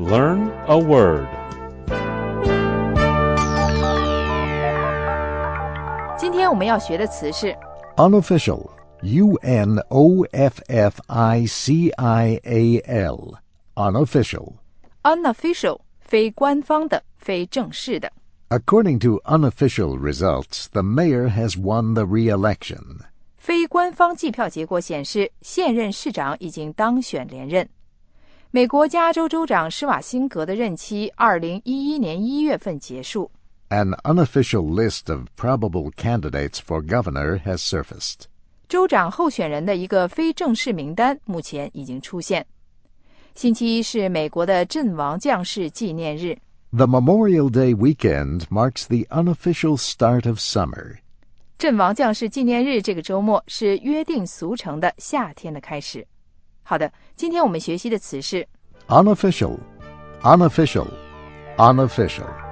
Learn a word. 今天我们要学的词是 Unofficial, U-N-O-F-F-I-C-I-A-L, unofficial. unofficial 非官方的、非正式的。 According to unofficial results, the mayor has won the re-election. 非官方计票结果显示，现任市长已经当选连任。美国加州州长施瓦辛格的任期2011年1月份结束。 An unofficial list of probable candidates for governor has surfaced. 州长候选人的一个非正式名单目前已经出现。星期一是美国的阵亡将士纪念日。 The Memorial Day weekend marks the unofficial start of summer. 阵亡将士纪念日这个周末是约定俗成的夏天的开始。好的，今天我们学习的词是 Unofficial, unofficial, unofficial.